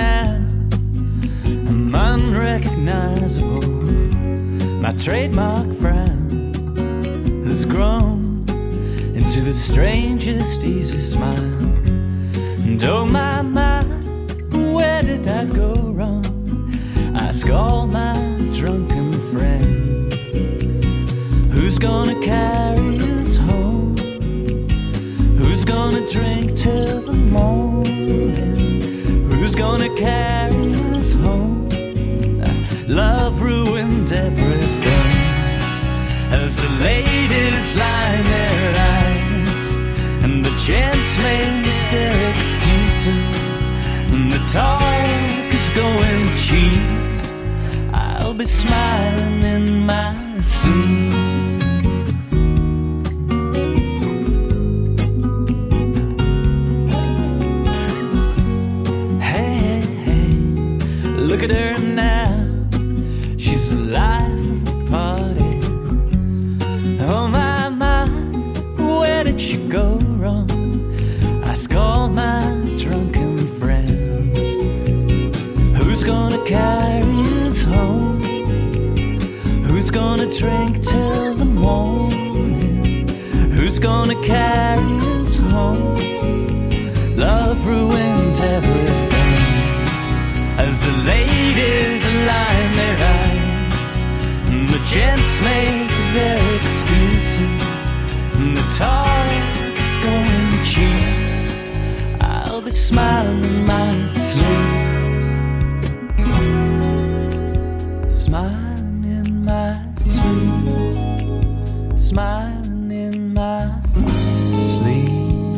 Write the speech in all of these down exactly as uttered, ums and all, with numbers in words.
now. I'm unrecognizable. My trademark frown has grown into the strangest easy smile. And oh my, my, where did I go wrong? Ask all my drunken friends. Who's gonna carry us home? Who's gonna drink till the morning? Who's gonna carry us home? Love ruined everything. As the ladies line their eyes, and the gents make their excuses, and the talk is going cheap, I'll be smiling in my sleep. Hey, hey, look at her now. She's the life of the party. Oh my, my, where did she go wrong? Ask all my drunken friends. Who's gonna carry us home? Who's gonna drink till the morning? Who's gonna carry us home? Love ruined everything. As the ladies line their eyes, and the gents make their excuses, and the talk is going cheap, I'll be smiling in my sleep. Smiling in my sleep. Smiling in my sleep.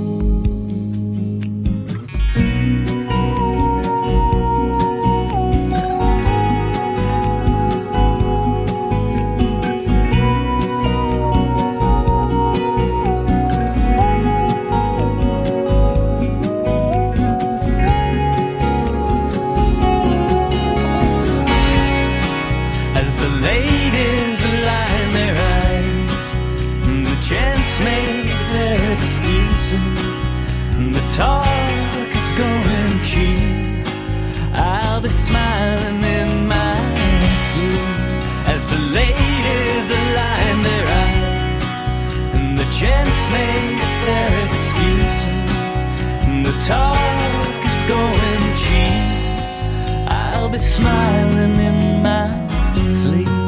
Talk is going cheap, I'll be smiling in my sleep. As the ladies align their eyes, and the gents make their excuses, and the talk is going cheap, I'll be smiling in my sleep.